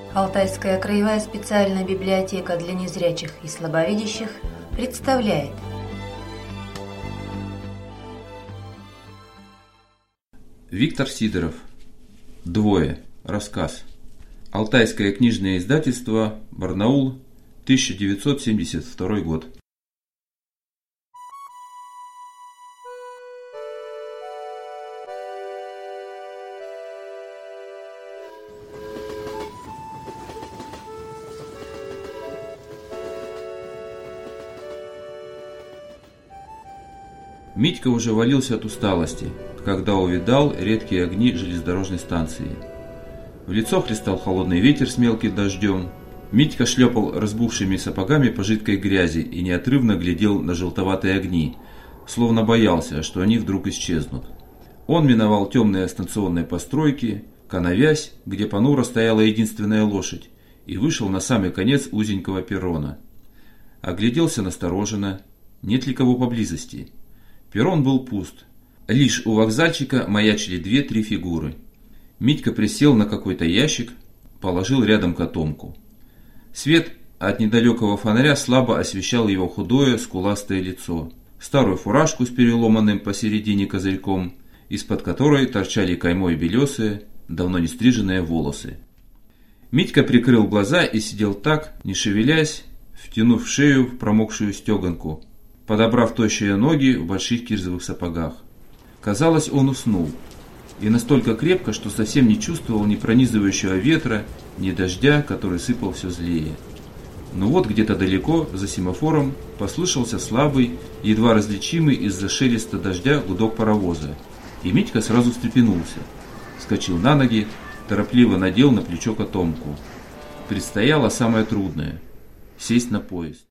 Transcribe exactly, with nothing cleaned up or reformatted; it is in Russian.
Алтайская краевая специальная библиотека для незрячих и слабовидящих представляет. Виктор Сидоров. Двое. Рассказ. Алтайское книжное издательство. Барнаул. тысяча девятьсот семьдесят второй год. Митька уже валился от усталости, когда увидал редкие огни железнодорожной станции. В лицо хлестал холодный ветер с мелким дождем. Митька шлепал разбухшими сапогами по жидкой грязи и неотрывно глядел на желтоватые огни, словно боялся, что они вдруг исчезнут. Он миновал темные станционные постройки, Коновязь, где понуро стояла единственная лошадь, и вышел на самый конец узенького перрона. Огляделся настороженно, нет ли кого поблизости. Перрон был пуст. Лишь у вокзальчика маячили две-три фигуры. Митька присел на какой-то ящик, положил рядом котомку. Свет от недалекого фонаря слабо освещал его худое, скуластое лицо, старую фуражку с переломанным посередине козырьком, из-под которой торчали каймой белесые, давно не стриженные волосы. Митька прикрыл глаза и сидел так, не шевелясь, втянув шею в промокшую стеганку, подобрав тощие ноги в больших кирзовых сапогах. Казалось, он уснул. И настолько крепко, что совсем не чувствовал ни пронизывающего ветра, ни дождя, который сыпал все злее. Но вот где-то далеко, за семафором, послышался слабый, едва различимый из-за шелеста дождя гудок паровоза. И Митька сразу встрепенулся. Вскочил на ноги, торопливо надел на плечо котомку. Предстояло самое трудное – сесть на поезд.